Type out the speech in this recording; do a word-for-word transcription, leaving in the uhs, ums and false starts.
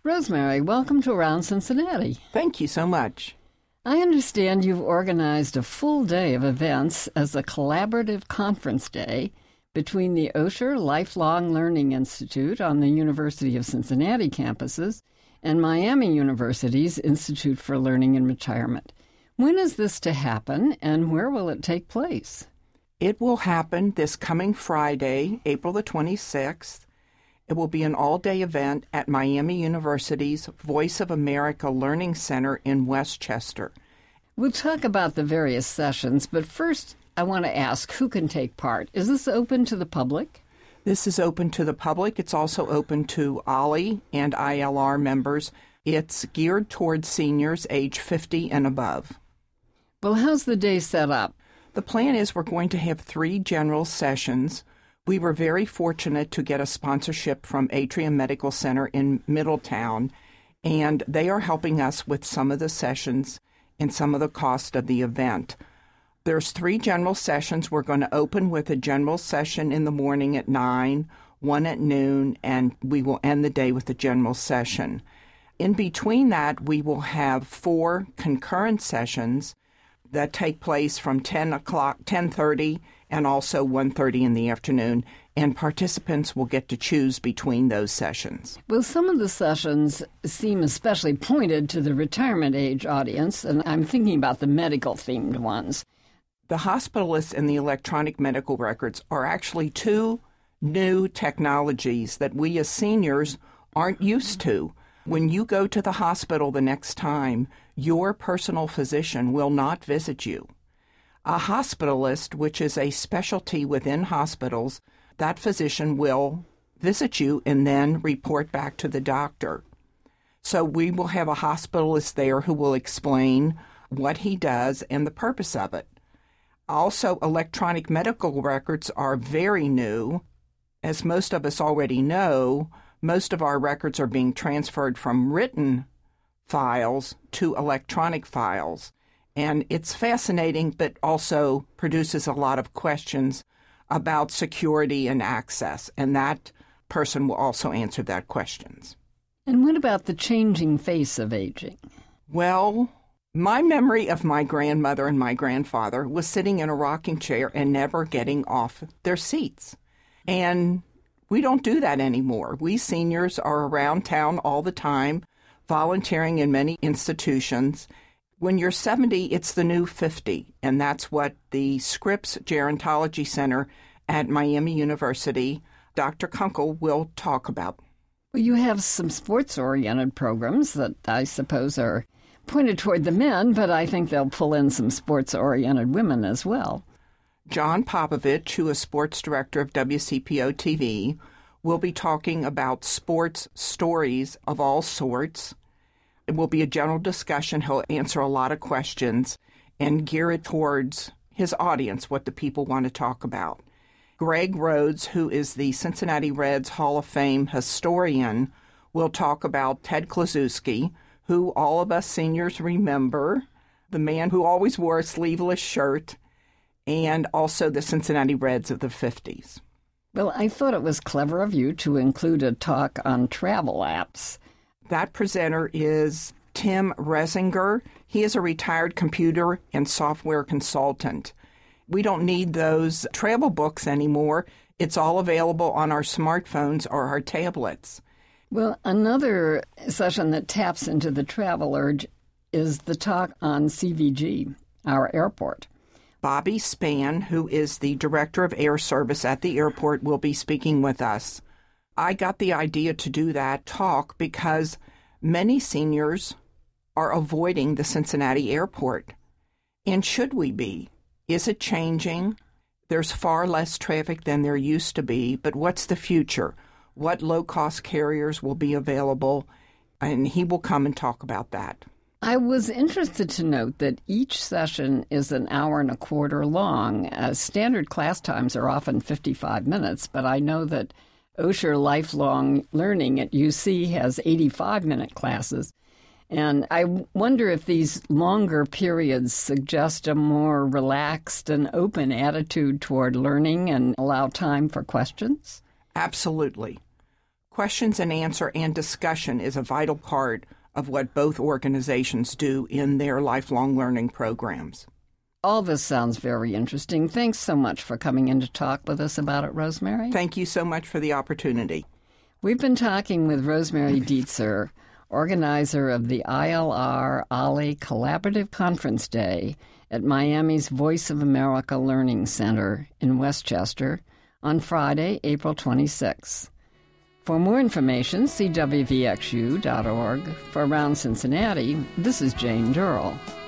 Rosemary, welcome to Around Cincinnati. Thank you so much. I understand you've organized a full day of events as a collaborative conference day between the Osher Lifelong Learning Institute on the University of Cincinnati campuses and Miami University's Institute for Learning and Retirement. When is this to happen, and where will it take place? It will happen this coming Friday, April the twenty-sixth. It will be an all-day event at Miami University's Voice of America Learning Center in Westchester. We'll talk about the various sessions, but first I want to ask who can take part. Is this open to the public? This is open to the public. It's also open to O L L I and I L R members. It's geared towards seniors age fifty and above. Well, how's the day set up? The plan is we're going to have three general sessions. We were very fortunate to get a sponsorship from Atrium Medical Center in Middletown, and they are helping us with some of the sessions and some of the cost of the event. There's three general sessions. We're going to open with a general session in the morning at nine, one at noon, and we will end the day with a general session. In between that, we will have four concurrent sessions that take place from ten o'clock, ten thirty, and also one thirty in the afternoon, and participants will get to choose between those sessions. Well, some of the sessions seem especially pointed to the retirement age audience, and I'm thinking about the medical-themed ones. The hospitalist and the electronic medical records are actually two new technologies that we as seniors aren't used to. When you go to the hospital the next time, your personal physician will not visit you. A hospitalist, which is a specialty within hospitals, that physician will visit you and then report back to the doctor. So we will have a hospitalist there who will explain what he does and the purpose of it. Also, electronic medical records are very new. As most of us already know, most of our records are being transferred from written files to electronic files. And it's fascinating, but also produces a lot of questions about security and access. And that person will also answer that questions. And what about the changing face of aging? Well, my memory of my grandmother and my grandfather was sitting in a rocking chair and never getting off their seats. And we don't do that anymore. We seniors are around town all the time, volunteering in many institutions. When you're seventy, it's the new fifty, and that's what the Scripps Gerontology Center at Miami University, Doctor Kunkel, will talk about. Well, you have some sports-oriented programs that I suppose are pointed toward the men, but I think they'll pull in some sports-oriented women as well. John Popovich, who is sports director of W C P O T V, will be talking about sports stories of all sorts. It will be a general discussion. He'll answer a lot of questions and gear it towards his audience, what the people want to talk about. Greg Rhodes, who is the Cincinnati Reds Hall of Fame historian, will talk about Ted Kluszewski, who all of us seniors remember, the man who always wore a sleeveless shirt, and also the Cincinnati Reds of the fifties. Well, I thought it was clever of you to include a talk on travel apps. That presenter is Tim Resinger. He is a retired computer and software consultant. We don't need those travel books anymore. It's all available on our smartphones or our tablets. Well, another session that taps into the travel urge is the talk on C V G, our airport. Bobby Spann, who is the director of air service at the airport, will be speaking with us. I got the idea to do that talk because many seniors are avoiding the Cincinnati airport. And should we be? Is it changing? There's far less traffic than there used to be, but what's the future? What low-cost carriers will be available? And he will come and talk about that. I was interested to note that each session is an hour and a quarter long. Uh, standard class times are often fifty-five minutes, but I know that Osher Lifelong Learning at U C has eighty-five minute classes. And I wonder if these longer periods suggest a more relaxed and open attitude toward learning and allow time for questions? Absolutely. Questions and answer and discussion is a vital part of what both organizations do in their lifelong learning programs. All this sounds very interesting. Thanks so much for coming in to talk with us about it, Rosemary. Thank you so much for the opportunity. We've been talking with Rosemary Dietzer, organizer of the I L R Ollie Collaborative Conference Day at Miami's Voice of America Learning Center in Westchester on Friday, April twenty-sixth. For more information, see W V X U dot org. For Around Cincinnati, this is Jane Durrell.